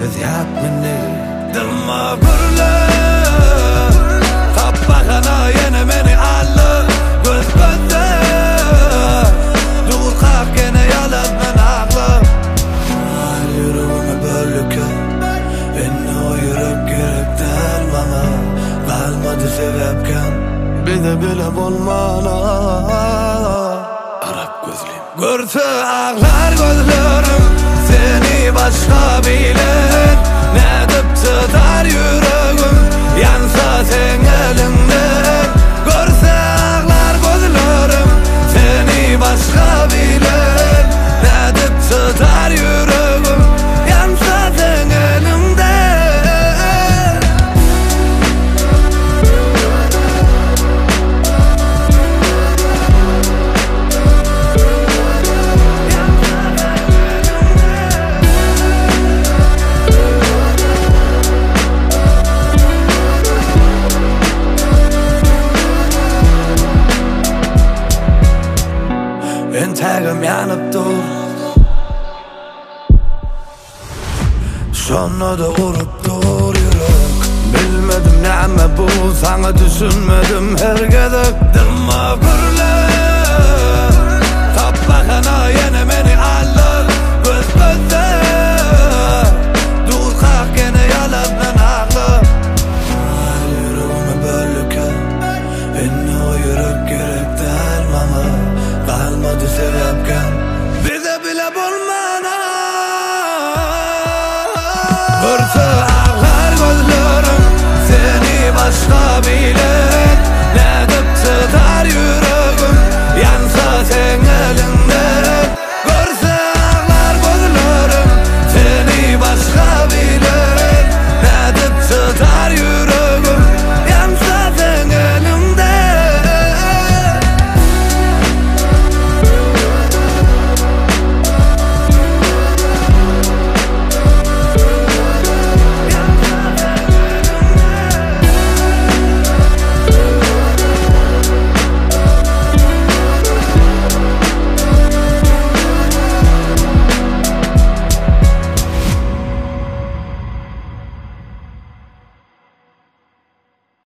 ezyat meni Dılma gurle Tappakana yine meni allı Göz gözde Dur kalk gene yalan men ağlı Yüreğime bölüke Beni o yürek gerek dermana Kalmadı sebepken Bir de bile bulmana Arap gözlüyüm Görtü ağlar gözlerim Seni başka bilen Ne dip tutar yüreğim Yansa sen elinden Görse ağlar gözlerim Seni başka bilen Ne dip tutar yüreğim Yansa sen elimden Entagim yanıp dur Sonra da vurup dur yürek Bilmedim näme bu sana düşünmedim her gedek Dılma gurle Tappakana yine meni alır Göz gözde Dur kalk gene yalan men ağlı Yüreğime bölüke Beni o yürek gerek dermana Kalmadı sebepken Bir de bile bulmana Örtü ağlar gözlerim Seni başka bilen Ne dip tutar yüreğim Yansa sen elin